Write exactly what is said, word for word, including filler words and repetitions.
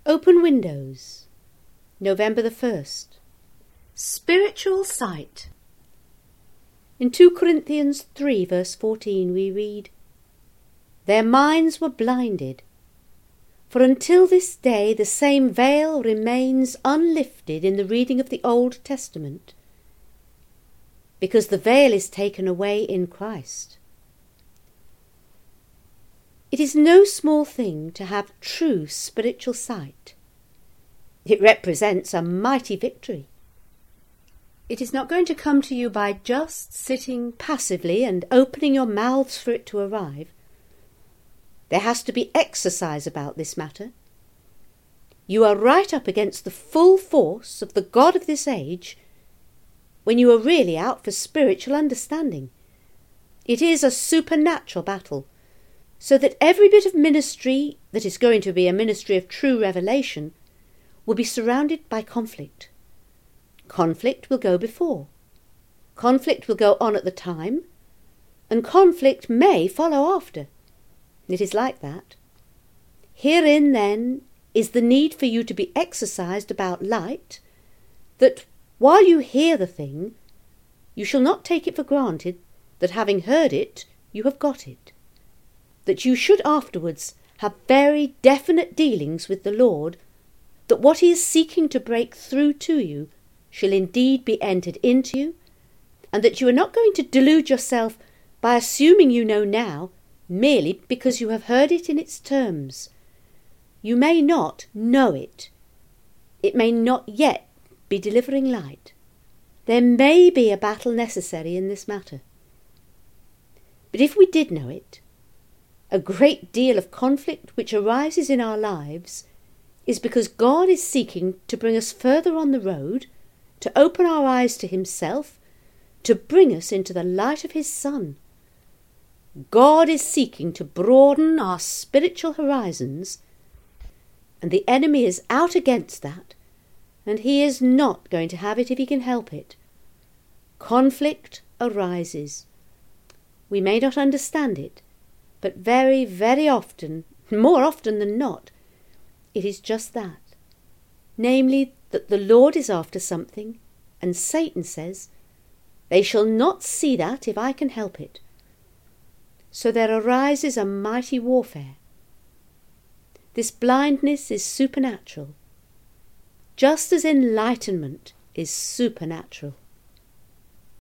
Open Windows, November the first. Spiritual sight. In two Corinthians three verse fourteen we read, "Their minds were blinded, for until this day the same veil remains unlifted in the reading of the Old Testament, because the veil is taken away in Christ." It is no small thing to have true spiritual sight. It represents a mighty victory. It is not going to come to you by just sitting passively and opening your mouths for it to arrive. There has to be exercise about this matter. You are right up against the full force of the God of this age when you are really out for spiritual understanding. It is a supernatural battle, so that every bit of ministry that is going to be a ministry of true revelation will be surrounded by conflict. Conflict will go before. Conflict will go on at the time, and conflict may follow after. It is like that. Herein, then, is the need for you to be exercised about light, that while you hear the thing, you shall not take it for granted that having heard it, you have got it. That you should afterwards have very definite dealings with the Lord, that what he is seeking to break through to you shall indeed be entered into you, and that you are not going to delude yourself by assuming you know now merely because you have heard it in its terms. You may not know it. It may not yet be delivering light. There may be a battle necessary in this matter. But if we did know it, a great deal of conflict which arises in our lives is because God is seeking to bring us further on the road, to open our eyes to himself, to bring us into the light of his Son. God is seeking to broaden our spiritual horizons, and the enemy is out against that, and he is not going to have it if he can help it. Conflict arises. We may not understand it, but very, very often, more often than not, it is just that. Namely, that the Lord is after something, and Satan says, "They shall not see that if I can help it." So there arises a mighty warfare. This blindness is supernatural, just as enlightenment is supernatural.